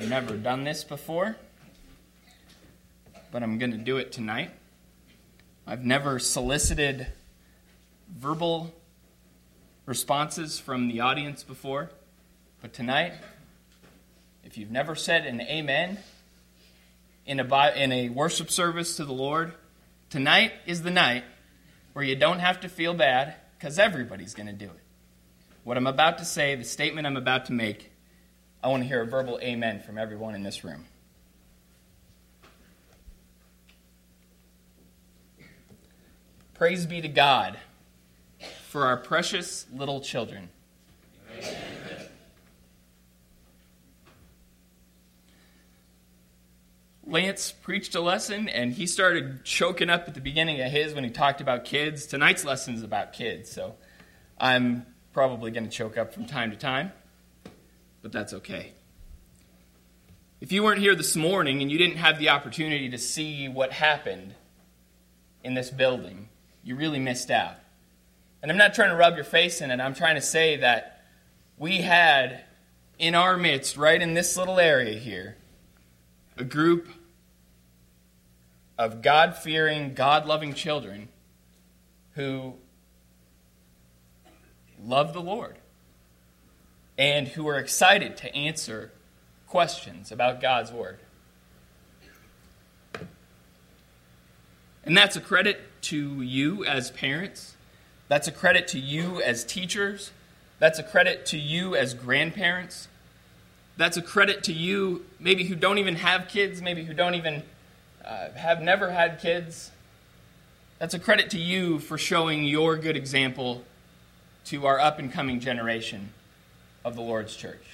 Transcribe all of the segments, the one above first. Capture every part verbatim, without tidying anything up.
I've never done this before, but I'm going to do it tonight. I've never solicited verbal responses from the audience before, but tonight, if you've never said an amen in a, in a worship service to the Lord, tonight is the night where you don't have to feel bad, because everybody's going to do it. What I'm about to say, the statement I'm about to make, I want to hear a verbal amen from everyone in this room. Praise be to God for our precious little children. Amen. Lance preached a lesson, and he started choking up at the beginning of his when he talked about kids. Tonight's lesson is about kids, so I'm probably going to choke up from time to time, but that's okay. If you weren't here this morning and you didn't have the opportunity to see what happened in this building, you really missed out. And I'm not trying to rub your face in it. I'm trying to say that we had in our midst, right in this little area here, a group of God-fearing, God-loving children who love the Lord and who are excited to answer questions about God's Word. And that's a credit to you as parents. That's a credit to you as teachers. That's a credit to you as grandparents. That's a credit to you, maybe who don't even have kids, maybe who don't even uh, have never had kids. That's a credit to you for showing your good example to our up-and-coming generation of the Lord's church.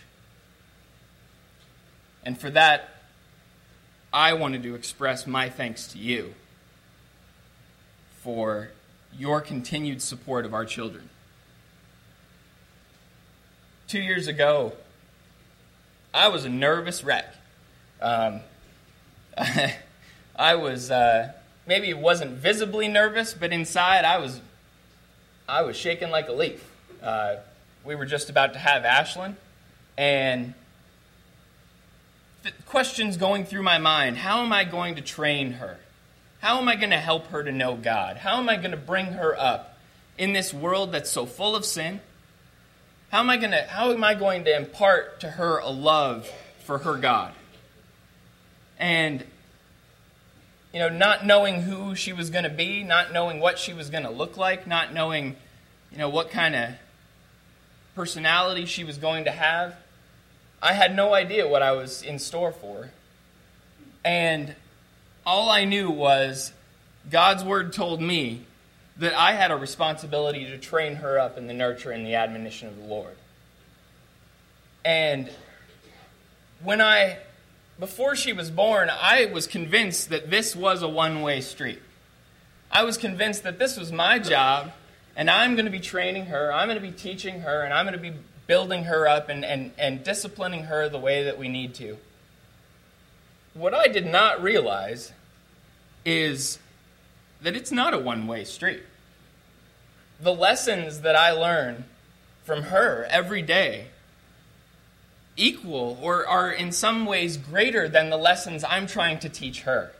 And for that, I wanted to express my thanks to you for your continued support of our children. Two years ago, I was a nervous wreck. Um, I was, uh, maybe it wasn't visibly nervous, but inside I was I was shaking like a leaf. Uh, we were just about to have Ashlyn, and the questions going through my mind: how am I going to train her? How am I going to help her to know God? How am I going to bring her up in this world that's so full of sin? How am I going to how am I going to impart to her a love for her God? And you know, not knowing who she was going to be, not knowing what she was going to look like, not knowing, you know, what kind of personality she was going to have, I had no idea what I was in store for. And all I knew was God's Word told me that I had a responsibility to train her up in the nurture and the admonition of the Lord. And when I, before she was born, I was convinced that this was a one-way street. I was convinced that this was my job, and I'm going to be training her, I'm going to be teaching her, and I'm going to be building her up and, and, and disciplining her the way that we need to. What I did not realize is that it's not a one-way street. The lessons that I learn from her every day equal or are in some ways greater than the lessons I'm trying to teach her.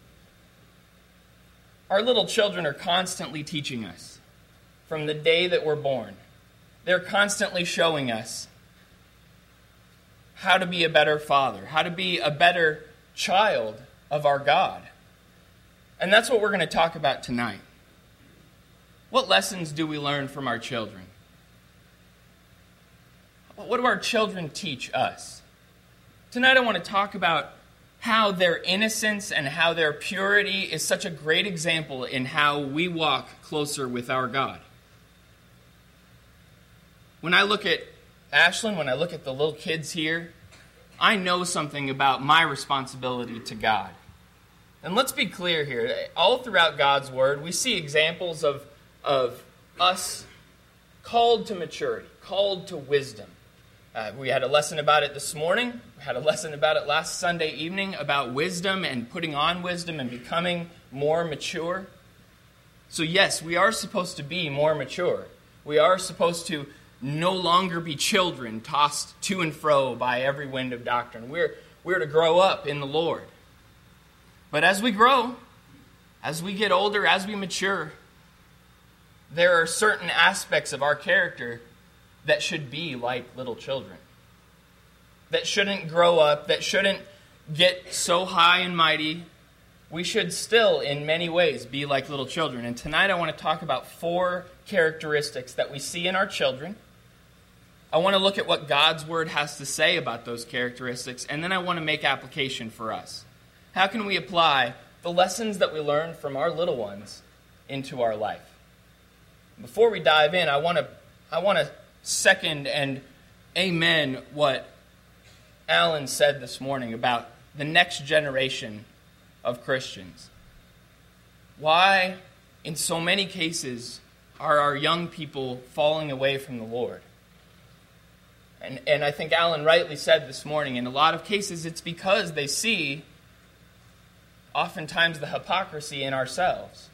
Our little children are constantly teaching us from the day that we're born. They're constantly showing us how to be a better father, how to be a better child of our God. And that's what we're going to talk about tonight. What lessons do we learn from our children? What do our children teach us? Tonight I want to talk about how their innocence and how their purity is such a great example in how we walk closer with our God. When I look at Ashlyn, when I look at the little kids here, I know something about my responsibility to God. And let's be clear here. All throughout God's Word, we see examples of, of us called to maturity, called to wisdom. Uh, we had a lesson about it this morning. We had a lesson about it last Sunday evening about wisdom and putting on wisdom and becoming more mature. So yes, we are supposed to be more mature. We are supposed to no longer be children tossed to and fro by every wind of doctrine. We're, we're to grow up in the Lord. But as we grow, as we get older, as we mature, there are certain aspects of our character that should be like little children. That shouldn't grow up, that shouldn't get so high and mighty. We should still, in many ways, be like little children. And tonight I want to talk about four characteristics that we see in our children. I want to look at what God's Word has to say about those characteristics, and then I want to make application for us. How can we apply the lessons that we learn from our little ones into our life? Before we dive in, I want to I want to second and amen what Alan said this morning about the next generation of Christians. Why, in so many cases, are our young people falling away from the Lord? And, and I think Alan rightly said this morning, in a lot of cases, it's because they see oftentimes the hypocrisy in ourselves.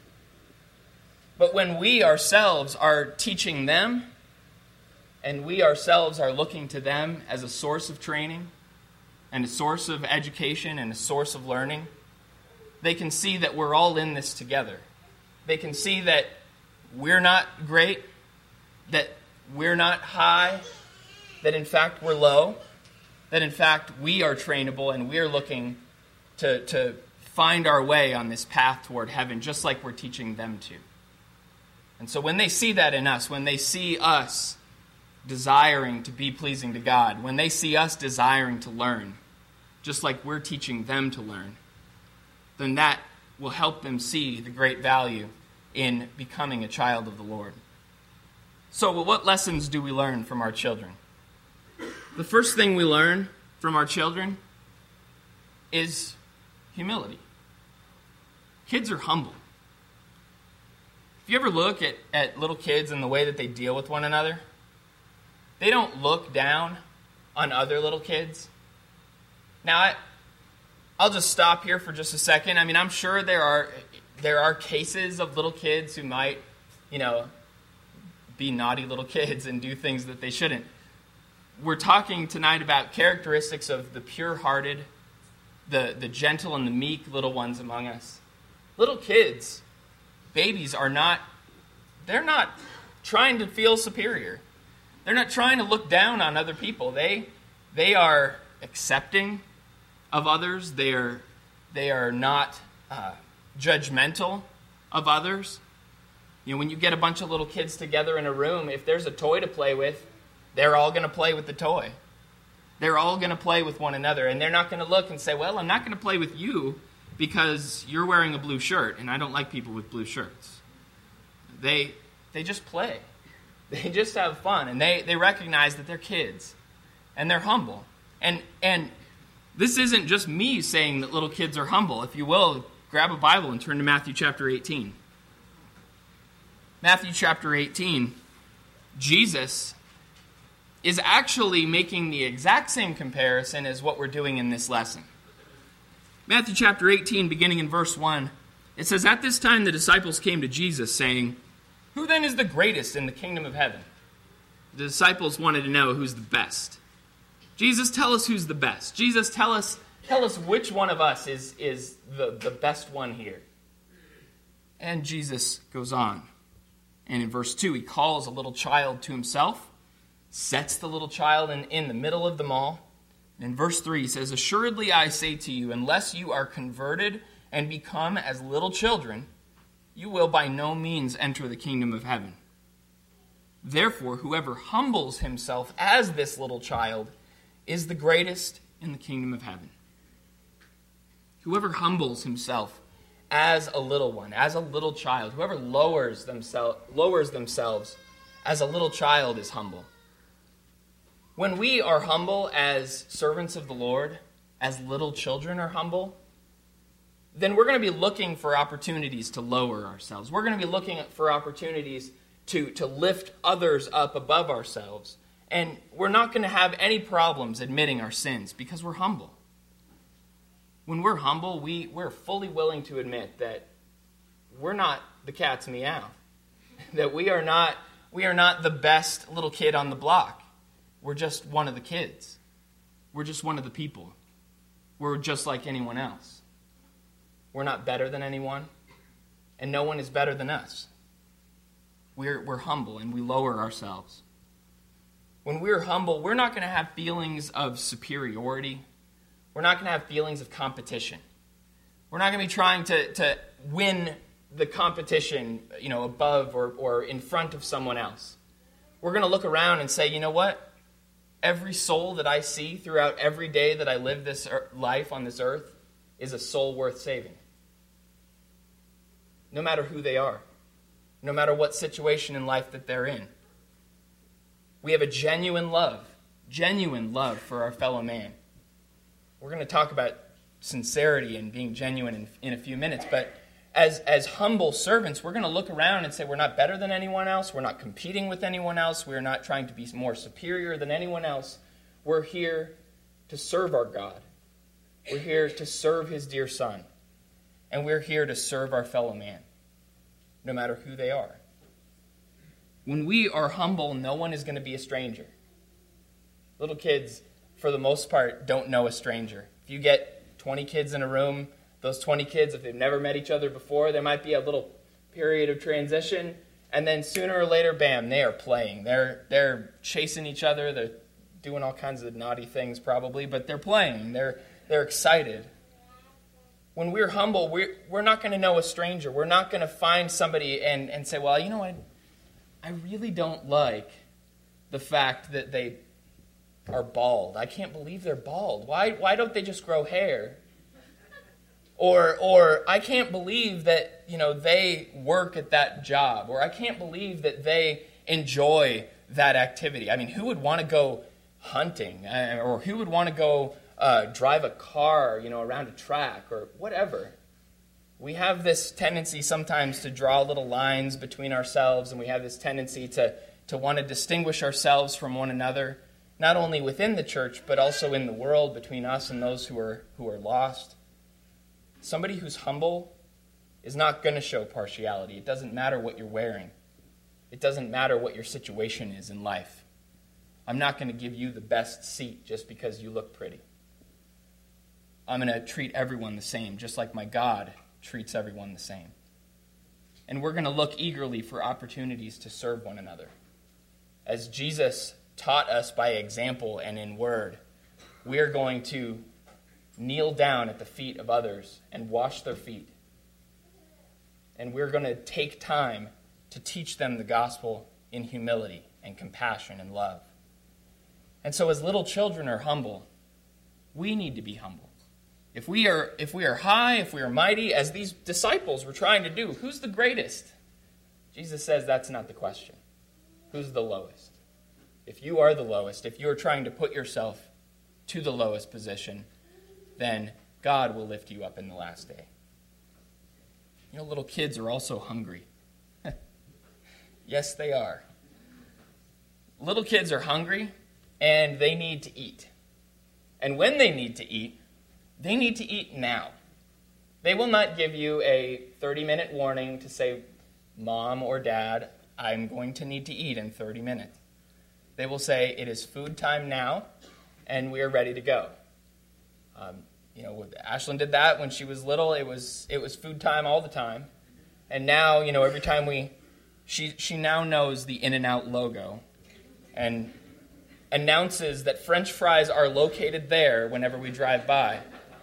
But when we ourselves are teaching them, and we ourselves are looking to them as a source of training, and a source of education, and a source of learning, they can see that we're all in this together. They can see that we're not great, that we're not high, that in fact we're low, that in fact we are trainable and we're looking to, to find our way on this path toward heaven, just like we're teaching them to. And so when they see that in us, when they see us desiring to be pleasing to God, when they see us desiring to learn, just like we're teaching them to learn, then that will help them see the great value in becoming a child of the Lord. So what lessons do we learn from our children? The first thing we learn from our children is humility. Kids are humble. If you ever look at, at little kids and the way that they deal with one another, they don't look down on other little kids. Now, I, I'll just stop here for just a second. I mean, I'm sure there are there are cases of little kids who might, you know, be naughty little kids and do things that they shouldn't. We're talking tonight about characteristics of the pure-hearted, the, the gentle and the meek little ones among us. Little kids, babies are not, they're not trying to feel superior. They're not trying to look down on other people. They they are accepting of others. They are, they are not uh, judgmental of others. You know, when you get a bunch of little kids together in a room, if there's a toy to play with, they're all going to play with the toy. They're all going to play with one another, and they're not going to look and say, well, I'm not going to play with you because you're wearing a blue shirt, and I don't like people with blue shirts. They they just play. They just have fun, and they, they recognize that they're kids, and they're humble. And and this isn't just me saying that little kids are humble. If you will, grab a Bible and turn to Matthew chapter eighteen. Matthew chapter eighteen, Jesus is actually making the exact same comparison as what we're doing in this lesson. Matthew chapter eighteen, beginning in verse one, it says, "At this time the disciples came to Jesus, saying, 'Who then is the greatest in the kingdom of heaven?'" The disciples wanted to know who's the best. Jesus, tell us who's the best. Jesus, tell us tell us which one of us is, is the, the best one here. And Jesus goes on. And in verse two, he calls a little child to himself, sets the little child in, in the middle of them all. And in verse three, he says, "Assuredly I say to you, unless you are converted and become as little children, you will by no means enter the kingdom of heaven. Therefore, whoever humbles himself as this little child is the greatest in the kingdom of heaven." Whoever humbles himself as a little one, as a little child, whoever lowers themselves, lowers themselves as a little child is humble. When we are humble as servants of the Lord, as little children are humble, then we're going to be looking for opportunities to lower ourselves. We're going to be looking for opportunities to, to lift others up above ourselves. And we're not going to have any problems admitting our sins because we're humble. When we're humble, we, we're fully willing to admit that we're not the cat's meow. That we are not, we are not the best little kid on the block. We're just one of the kids. We're just one of the people. we're just like anyone else. We're not better than anyone, and no one is better than us. We're, we're humble, and we lower ourselves. When we're humble, we're not going to have feelings of superiority. We're not going to have feelings of competition. We're not going to be trying to, to win the competition, you know, above or, or in front of someone else. We're going to look around and say, you know what? Every soul that I see throughout every day that I live this life on this earth is a soul worth saving. No matter who they are. No matter what situation in life that they're in. We have a genuine love. Genuine love for our fellow man. We're going to talk about sincerity and being genuine in, in a few minutes, but as, as humble servants, we're going to look around and say we're not better than anyone else, we're not competing with anyone else, we're not trying to be more superior than anyone else. We're here to serve our God. We're here to serve his dear Son. And we're here to serve our fellow man, no matter who they are. When we are humble, no one is going to be a stranger. Little kids, for the most part, don't know a stranger. If you get twenty kids in a room, those twenty kids, if they've never met each other before, there might be a little period of transition, and then sooner or later, bam, they are playing. They're they're chasing each other. They're doing all kinds of naughty things probably, but they're playing. They're they're excited. When we're humble, we're, we're not going to know a stranger. We're not going to find somebody and, and say, well, you know what? I really don't like the fact that they are bald. I can't believe they're bald. Why why don't they just grow hair? Or or I can't believe that, you know, they work at that job. Or I can't believe that they enjoy that activity. I mean, who would want to go hunting? Or who would want to go uh, drive a car, you know, around a track or whatever? We have this tendency sometimes to draw little lines between ourselves, and we have this tendency to, to want to distinguish ourselves from one another, not only within the church, but also in the world, between us and those who are who are lost. Somebody who's humble is not going to show partiality. It doesn't matter what you're wearing. It doesn't matter what your situation is in life. I'm not going to give you the best seat just because you look pretty. I'm going to treat everyone the same, just like my God treats everyone the same. And we're going to look eagerly for opportunities to serve one another. As Jesus taught us by example and in word, we are going to kneel down at the feet of others and wash their feet. And we're going to take time to teach them the gospel in humility and compassion and love. And so as little children are humble, we need to be humble. If we are if we are high, if we are mighty, as these disciples were trying to do, who's the greatest? Jesus says that's not the question. Who's the lowest? If you are the lowest, if you are trying to put yourself to the lowest position, then God will lift you up in the last day. You know, little kids are also hungry. Yes, they are. Little kids are hungry, and they need to eat. And when they need to eat, they need to eat now. They will not give you a thirty-minute warning to say, Mom or Dad, I'm going to need to eat in thirty minutes. They will say, it is food time now, and we are ready to go. Um, you know, Ashlyn did that when she was little. It was it was food time all the time. And now, you know, every time we, she she now knows the In-N-Out logo and announces that French fries are located there whenever we drive by.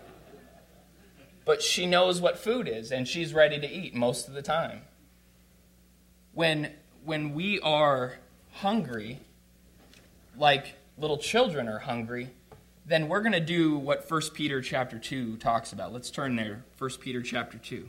But she knows what food is, and she's ready to eat most of the time. When when we are hungry, like little children are hungry, then we're going to do what First Peter chapter two talks about. Let's turn there, First Peter chapter two.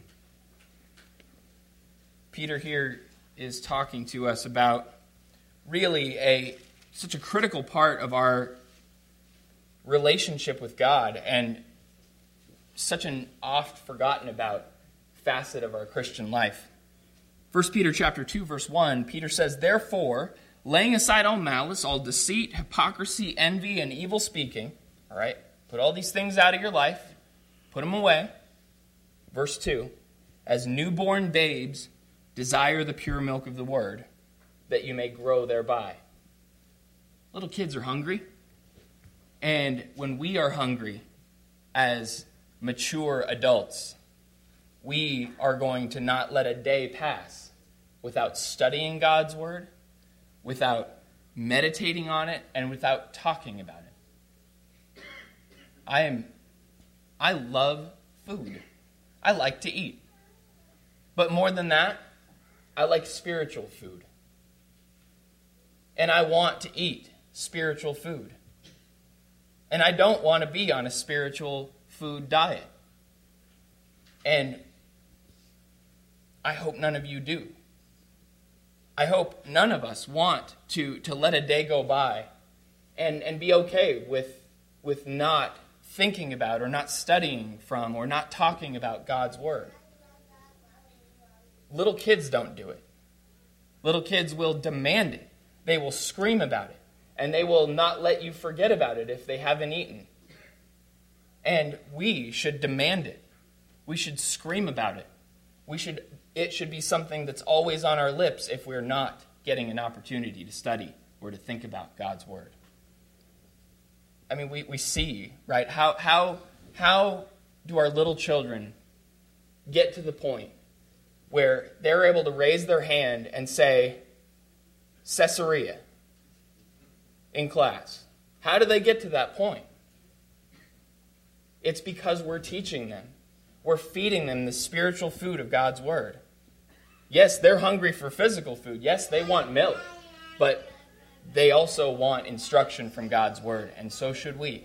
Peter here is talking to us about really a such a critical part of our relationship with God and such an oft forgotten about facet of our Christian life. First Peter chapter two, verse one, Peter says, therefore, laying aside all malice, all deceit, hypocrisy, envy, and evil speaking, all right, put all these things out of your life, put them away. Verse two, as newborn babes, desire the pure milk of the word, that you may grow thereby. Little kids are hungry, and when we are hungry, as mature adults, we are going to not let a day pass without studying God's word, without meditating on it, and without talking about it. I am, I love food. I like to eat. But more than that, I like spiritual food. And I want to eat spiritual food. And I don't want to be on a spiritual food diet. And I hope none of you do. I hope none of us want to, to let a day go by and, and be okay with, with not thinking about or not studying from or not talking about God's word. Little kids don't do it. Little kids will demand it. They will scream about it. And they will not let you forget about it if they haven't eaten. And we should demand it. We should scream about it. We should. It should be something that's always on our lips if we're not getting an opportunity to study or to think about God's word. I mean, we, we see, right, how, how, how do our little children get to the point where they're able to raise their hand and say, Caesarea, in class? How do they get to that point? It's because we're teaching them. We're feeding them the spiritual food of God's word. Yes, they're hungry for physical food. Yes, they want milk. But they also want instruction from God's word, and so should we.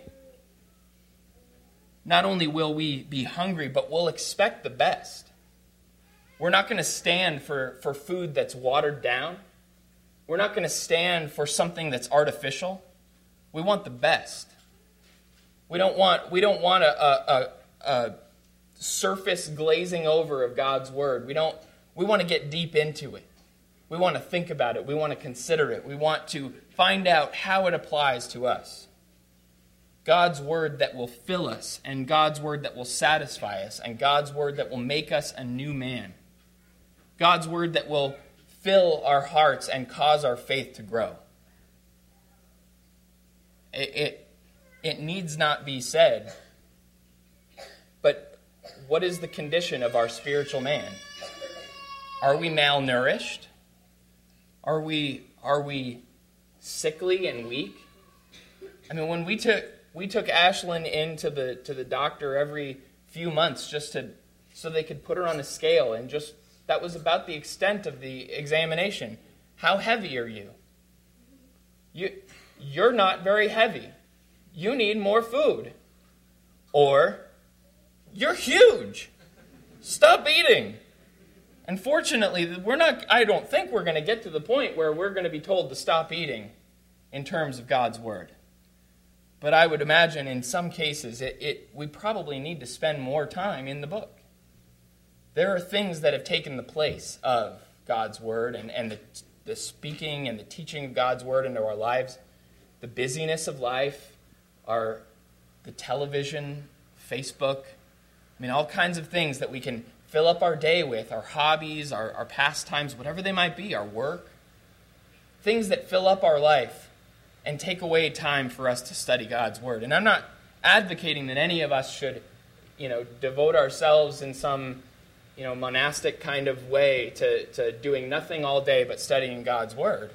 Not only will we be hungry, but we'll expect the best. We're not going to stand for, for food that's watered down. We're not going to stand for something that's artificial. We want the best. We don't want we don't want a, a, a, a surface glazing over of God's word. We don't. We want to get deep into it. We want to think about it. We want to consider it. We want to find out how it applies to us. God's word that will fill us, and God's word that will satisfy us, and God's word that will make us a new man. God's word that will fill our hearts and cause our faith to grow. It, it, it needs not be said, but what is the condition of our spiritual man? Are we malnourished? Are we, are we sickly and weak? I mean, when we took we took Ashlyn into the to the doctor every few months just to so they could put her on a scale, and just that was about the extent of the examination. How heavy are you? You you're not very heavy. You need more food. Or you're huge. Stop eating. Unfortunately, we're not I don't think we're going to get to the point where we're going to be told to stop eating in terms of God's word. But I would imagine in some cases it, it we probably need to spend more time in the book. There are things that have taken the place of God's word and, and the, the speaking and the teaching of God's word into our lives. The busyness of life, our the television, Facebook, I mean, all kinds of things that we can fill up our day with, our hobbies, our, our pastimes, whatever they might be, our work. Things that fill up our life and take away time for us to study God's word. And I'm not advocating that any of us should, you know, devote ourselves in some, you know, monastic kind of way to, to doing nothing all day but studying God's word.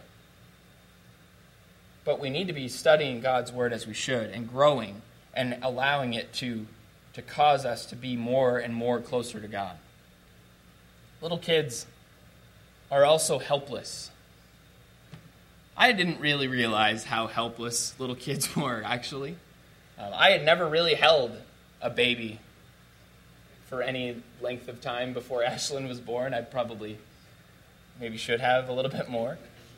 But we need to be studying God's word as we should and growing and allowing it to, to cause us to be more and more closer to God. Little kids are also helpless. I didn't really realize how helpless little kids were, actually. Uh, I had never really held a baby for any length of time before Ashlyn was born. I probably maybe should have a little bit more.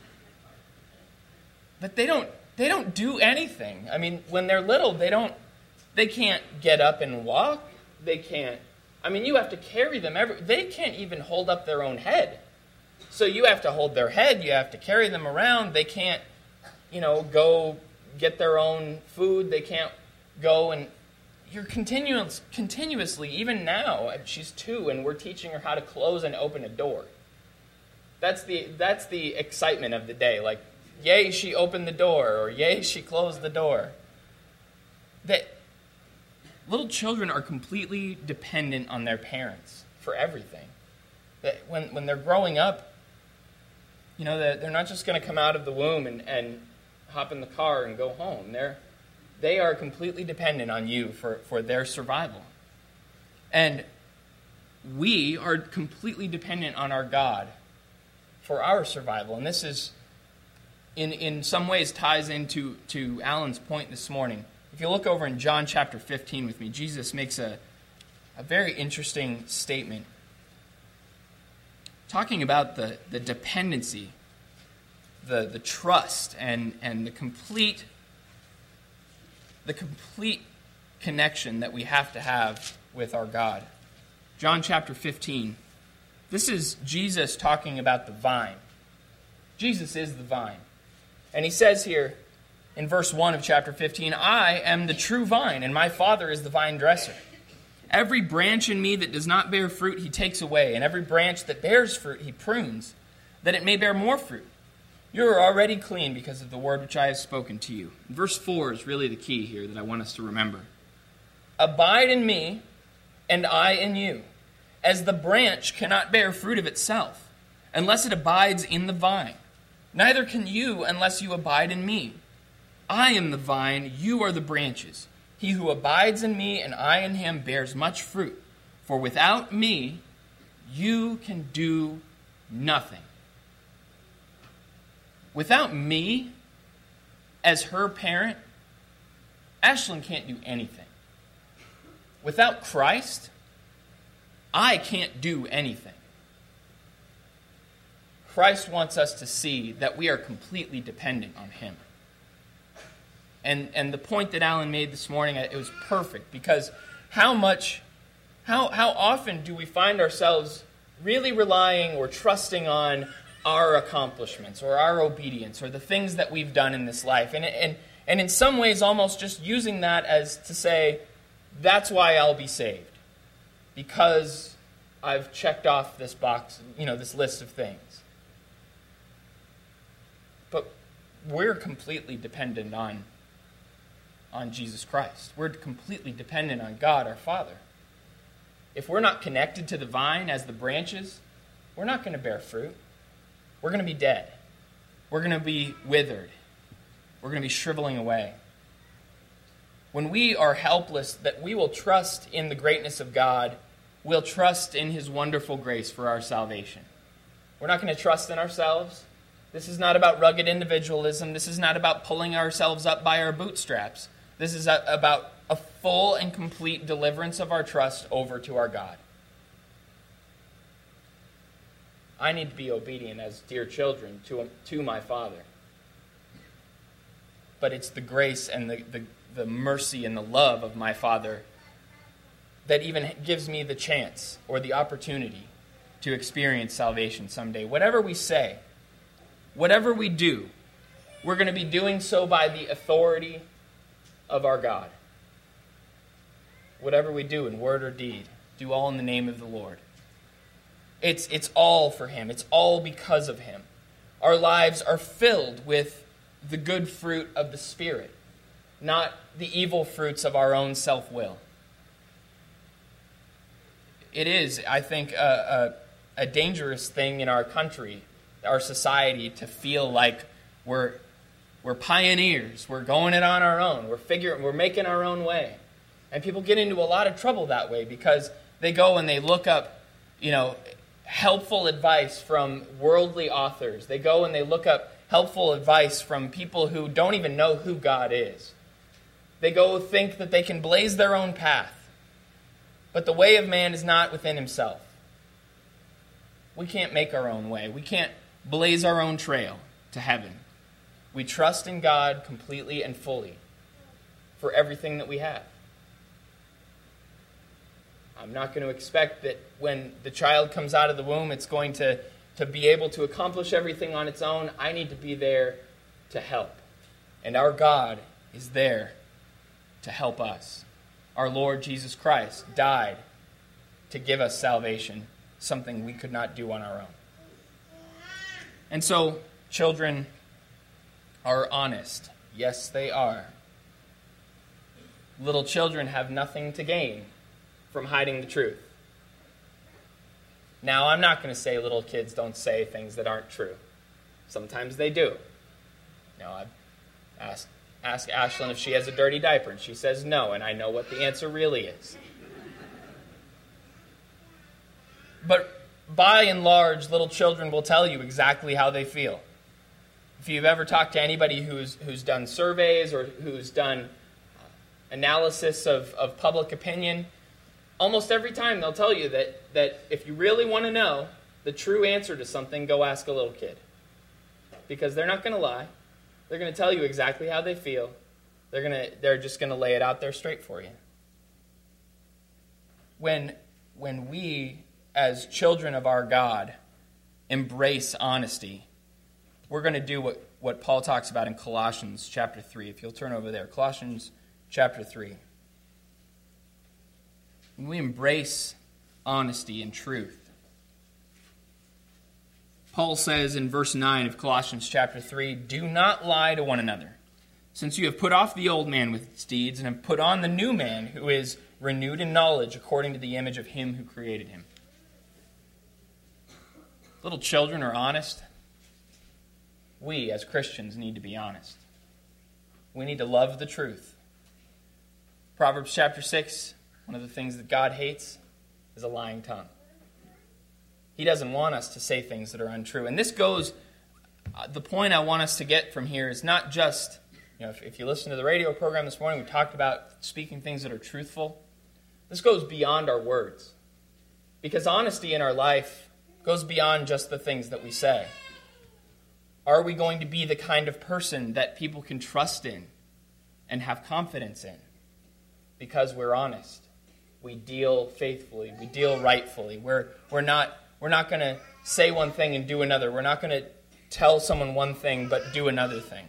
But they don't they don't do anything. I mean, when they're little, they don't they can't get up and walk. They can't I mean, you have to carry them every they can't even hold up their own head. So you have to hold their head, you have to carry them around. They can't, you know, go get their own food. They can't go and you're continuous, continuously, even now, she's two and we're teaching her how to close and open a door. That's the that's the excitement of the day. Like, yay, she opened the door, or yay, she closed the door. That little children are completely dependent on their parents for everything. That when, when they're growing up, you know, they're, they're not just going to come out of the womb and, and hop in the car and go home. They're, they are completely dependent on you for, for their survival. And we are completely dependent on our God for our survival. And this is, in, in some ways, ties into to Alan's point this morning. If you look over in John chapter fifteen with me, Jesus makes a, a very interesting statement talking about the, the dependency, the, the trust, and, and the complete the complete connection that we have to have with our God. John chapter fifteen. This is Jesus talking about the vine. Jesus is the vine. And he says here in verse one of chapter fifteen, I am the true vine, and my Father is the vine dresser. Every branch in me that does not bear fruit, he takes away, and every branch that bears fruit, he prunes, that it may bear more fruit. You are already clean because of the word which I have spoken to you. Verse four is really the key here that I want us to remember. Abide in me, and I in you, as the branch cannot bear fruit of itself, unless it abides in the vine. Neither can you unless you abide in me. I am the vine, you are the branches. He who abides in me and I in him bears much fruit. For without me, you can do nothing. Without me, as her parent, Ashlyn can't do anything. Without Christ, I can't do anything. Christ wants us to see that we are completely dependent on him. And and the point that Alan made this morning, it was perfect, because how much, how how often do we find ourselves really relying or trusting on our accomplishments or our obedience or the things that we've done in this life, and and and in some ways almost just using that as to say, that's why I'll be saved, because I've checked off this box, you know, this list of things. But we're completely dependent on on Jesus Christ. We're completely dependent on God, our Father. If we're not connected to the vine as the branches, we're not going to bear fruit. We're going to be dead. We're going to be withered. We're going to be shriveling away. When we are helpless, that we will trust in the greatness of God, we'll trust in his wonderful grace for our salvation. We're not going to trust in ourselves. This is not about rugged individualism. This is not about pulling ourselves up by our bootstraps. This is a, about a full and complete deliverance of our trust over to our God. I need to be obedient as dear children to, to my Father. But it's the grace and the, the, the mercy and the love of my Father that even gives me the chance or the opportunity to experience salvation someday. Whatever we say, whatever we do, we're going to be doing so by the authority of our God. Whatever we do in word or deed, do all in the name of the Lord. It's, it's all for him. It's all because of him. Our lives are filled with the good fruit of the Spirit, not the evil fruits of our own self-will. It is, I think, a, a, a dangerous thing in our country, our society, to feel like we're we're pioneers, we're going it on our own, we're figuring, we're making our own way. And people get into a lot of trouble that way because they go and they look up, you know, helpful advice from worldly authors. They go and they look up helpful advice from people who don't even know who God is. They go think that they can blaze their own path. But the way of man is not within himself. We can't make our own way. We can't blaze our own trail to heaven. We trust in God completely and fully for everything that we have. I'm not going to expect that when the child comes out of the womb, it's going to, to be able to accomplish everything on its own. I need to be there to help. And our God is there to help us. Our Lord Jesus Christ died to give us salvation, something we could not do on our own. And so, children are honest. Yes, they are. little children have nothing to gain from hiding the truth. Now, I'm not going to say little kids don't say things that aren't true. Sometimes they do. You know, I ask, ask Ashlyn if she has a dirty diaper, and she says no, and I know what the answer really is. But by and large, little children will tell you exactly how they feel. If you've ever talked to anybody who's who's done surveys or who's done analysis of, of public opinion, almost every time they'll tell you that, that if you really want to know the true answer to something, go ask a little kid. Because they're not going to lie. They're going to tell you exactly how they feel. They're going to they're just going to lay it out there straight for you. When when we, as children of our God, embrace honesty, we're going to do what, what Paul talks about in Colossians chapter three. If you'll turn over there, Colossians chapter three. When we embrace honesty and truth, Paul says in verse nine of Colossians chapter three, "Do not lie to one another, since you have put off the old man with its deeds and have put on the new man, who is renewed in knowledge according to the image of him who created him." Little children are honest. We, as Christians, need to be honest. We need to love the truth. Proverbs chapter six, one of the things that God hates is a lying tongue. He doesn't want us to say things that are untrue. And this goes, uh, the point I want us to get from here is not just, you know, if, if you listen to the radio program this morning, we talked about speaking things that are truthful. This goes beyond our words. Because honesty in our life goes beyond just the things that we say. Are we going to be the kind of person that people can trust in and have confidence in? Because we're honest. We deal faithfully. We deal rightfully. We're, we're not, we're not going to say one thing and do another. We're not going to tell someone one thing but do another thing.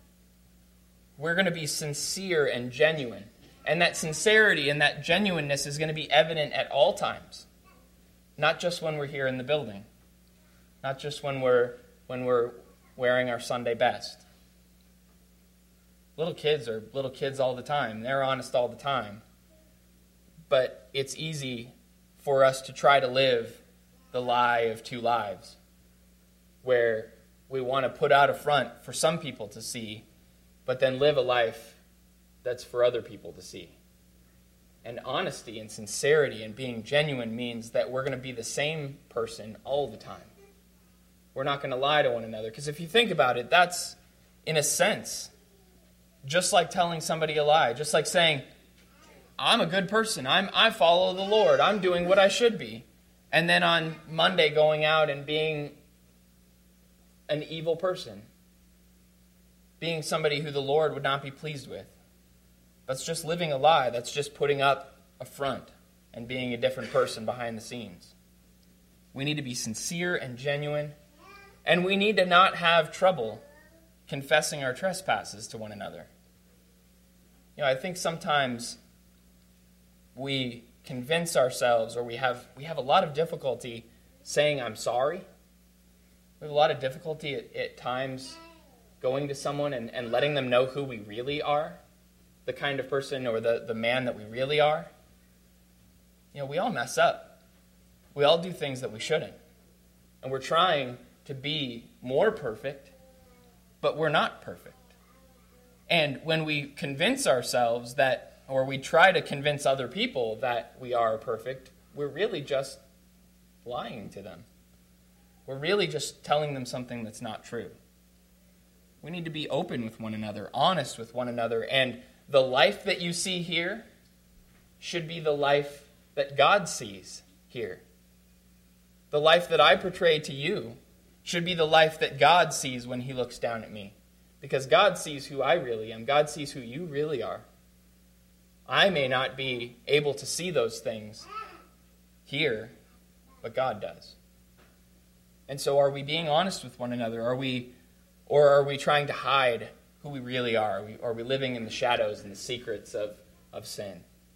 We're going to be sincere and genuine. And that sincerity and that genuineness is going to be evident at all times. Not just when we're here in the building. Not just when we're when we're wearing our Sunday best. Little kids are little kids all the time. They're honest all the time. But it's easy for us to try to live the lie of two lives, where we want to put out a front for some people to see, but then live a life that's for other people to see. And honesty and sincerity and being genuine means that we're going to be the same person all the time. We're not going to lie to one another. Because if you think about it, that's, in a sense, just like telling somebody a lie. Just like saying, I'm a good person. I'm, I follow the Lord. I'm doing what I should be. And then on Monday going out and being an evil person. Being somebody who the Lord would not be pleased with. That's just living a lie. That's just putting up a front and being a different person behind the scenes. We need to be sincere and genuine. And we need to not have trouble confessing our trespasses to one another. You know, I think sometimes we convince ourselves, or we have we have a lot of difficulty saying I'm sorry. We have a lot of difficulty at, at times going to someone and, and letting them know who we really are, the kind of person or the, the man that we really are. You know, we all mess up. We all do things that we shouldn't. And we're trying to be more perfect, but we're not perfect. And when we convince ourselves that, or we try to convince other people that we are perfect, we're really just lying to them. We're really just telling them something that's not true. We need to be open with one another, honest with one another, and the life that you see here should be the life that God sees here. The life that I portray to you should be the life that God sees when he looks down at me. Because God sees who I really am. God sees who you really are. I may not be able to see those things here, but God does. And so are we being honest with one another? Are we, or are we trying to hide who we really are? Are we, are we living in the shadows and the secrets of, of sin?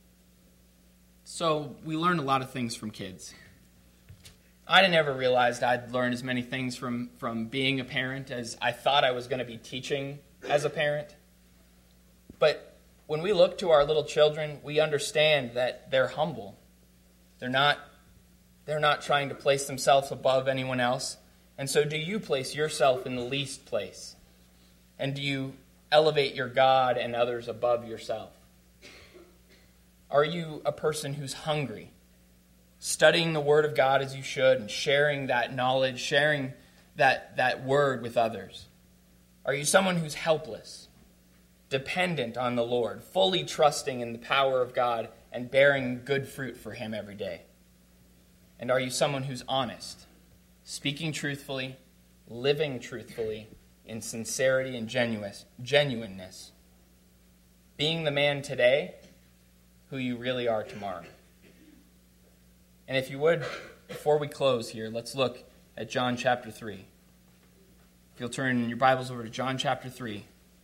So we learn a lot of things from kids. I never realized I'd learn as many things from, from being a parent as I thought I was going to be teaching as a parent. But when we look to our little children, we understand that they're humble. They're not, they're not trying to place themselves above anyone else. And so do you place yourself in the least place? And do you elevate your God and others above yourself? Are you a person who's hungry, studying the Word of God as you should, and sharing that knowledge, sharing that, that Word with others? Are you someone who's helpless, dependent on the Lord, fully trusting in the power of God and bearing good fruit for Him every day? And are you someone who's honest, speaking truthfully, living truthfully, in sincerity and genuineness, being the man today who you really are tomorrow? And if you would, before we close here, let's look at John chapter three. If you'll turn your Bibles over to John chapter three.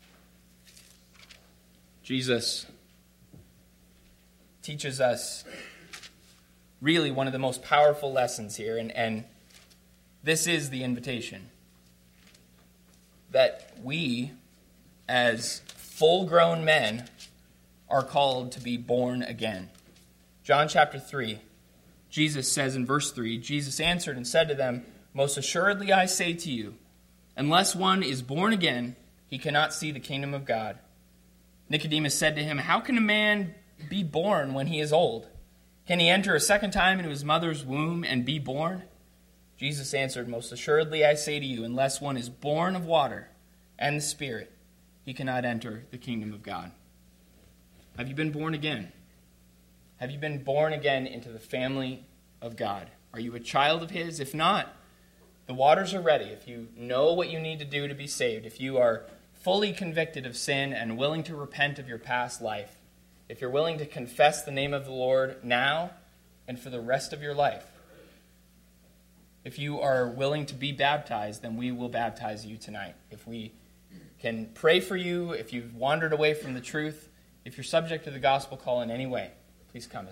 Jesus teaches us really one of the most powerful lessons here, and, and this is the invitation. That we, as full-grown men, are called to be born again. John chapter three, Jesus says in verse three, Jesus answered and said to them, "Most assuredly I say to you, unless one is born again, he cannot see the kingdom of God." Nicodemus said to him, "How can a man be born when he is old? Can he enter a second time into his mother's womb and be born?" Jesus answered, "Most assuredly I say to you, unless one is born of water and the Spirit, he cannot enter the kingdom of God." Have you been born again? Have you been born again into the family of God? Are you a child of His? If not, the waters are ready. If you know what you need to do to be saved, if you are fully convicted of sin and willing to repent of your past life, if you're willing to confess the name of the Lord now and for the rest of your life, if you are willing to be baptized, then we will baptize you tonight. If we can pray for you, if you've wandered away from the truth, if you're subject to the gospel call in any way, please come.